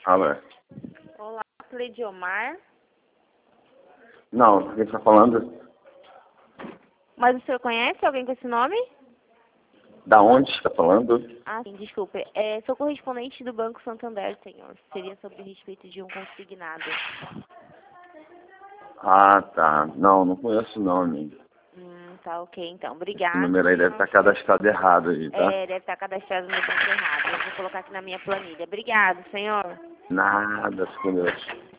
Alô? Olá, Cleidiomar. Não, quem está falando? Mas o senhor conhece alguém com esse nome? Da onde está falando? Ah, sim, desculpe. Sou correspondente do Banco Santander, senhor. Seria sobre a respeito de um consignado. Ah, tá. Não conheço o nome. Tá ok, então. Esse Obrigado. número aí deve estar cadastrado errado aí, tá? Deve estar cadastrado no banco errado. Eu vou colocar aqui na minha planilha. Obrigado, senhor. Nada, fica com Deus.